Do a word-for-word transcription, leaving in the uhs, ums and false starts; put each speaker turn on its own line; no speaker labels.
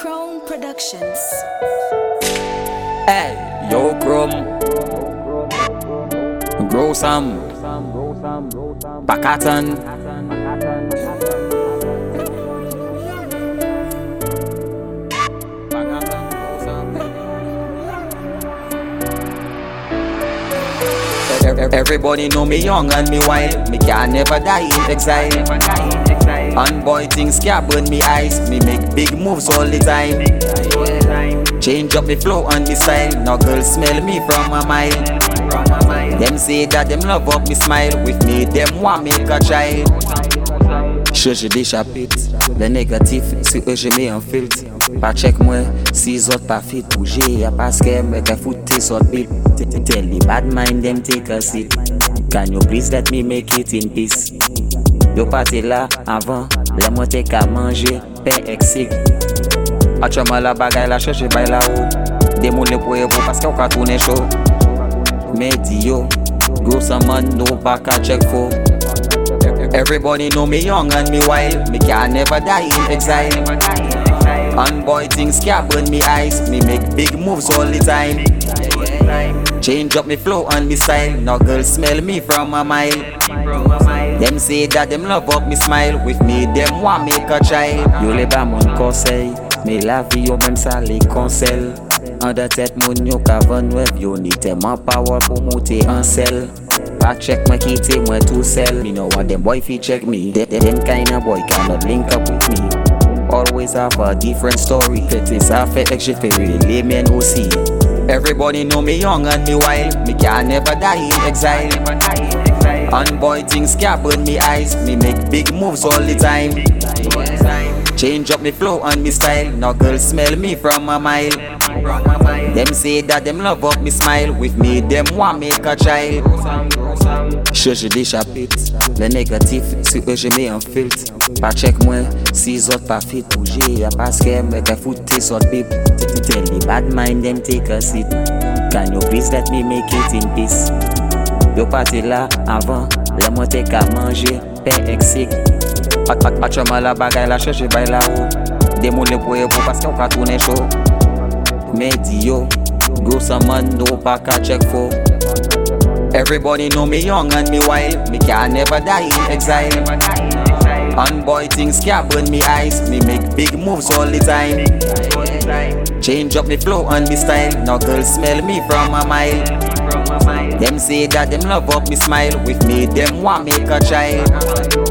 Crown Productions.
Hey, yo, Chrome. Grow some. Pakatan. Everybody know me young and me wild. Me can never die in exile. And boy things can't burn me eyes. Me make big moves all the time. Change up me flow and me style. Now girls smell me from a mile. Them say that them love up me smile. With me them want make a child. Je déchapite, le négatif, si eux je mets en filtre. Pas check moi, si autres pas fit bouger. Y'a parce que me ka foot tes autres beat. Tell the bad mind them take a seat. Can you please let me make it in peace? Yo parti là avant, les moi t'es qu'à manger, paix exig. Achama la bagaille la cherche by la haut. Des moules pour vous parce qu'on ka tourner chaud. Medio, grow some man, no back a check for. Everybody know me young and me wild. Me can never die in exile. And boy things can't burn me eyes. Me make big moves all the time. Change up me flow and me style. Now girls smell me from a mile. Them say that them love up me smile. With me them want make a child. Yo les bas mon conseil. Mais la vie yo même ça les conseils. En de tête moun yo ka van web. Yo ni tellement power pour monter en selle. I check my key team where to sell. Me know what them boy fi check me. Them, them kind of boy cannot link up with me. Always have a different story. It's a fait que j'ai fait really men who see. Everybody know me young and me wild. Me can never die in exile. And boy things can't burn me eyes. Me make big moves all the time. Change up me flow and me style. Now girls smell me from a mile. Them say that them love up me smile. With me them want make a child. Je déchapite, le négatif, si eux je mets en filtre. Pas check moi, si autres pas fit bouger. Y'a parce que me ka foot tes autres bip. Tell the bad mind them take a seat. Can you please let me make it in peace? Yo parti là avant, les moi t'es qu'à manger, paix exig. Achama la bagaille la cherche by la haut. Des moules pour vous parce qu'on ka tourner chaud. Medio, grow some man, no back a check for. Everybody know me young and me wild. Me can never die in exile. And boy things can't burn me eyes. Me make big moves all the time. Change up me flow and me style. Now girls smell me from a mile. Them say that them love up me smile. With me them want make a child.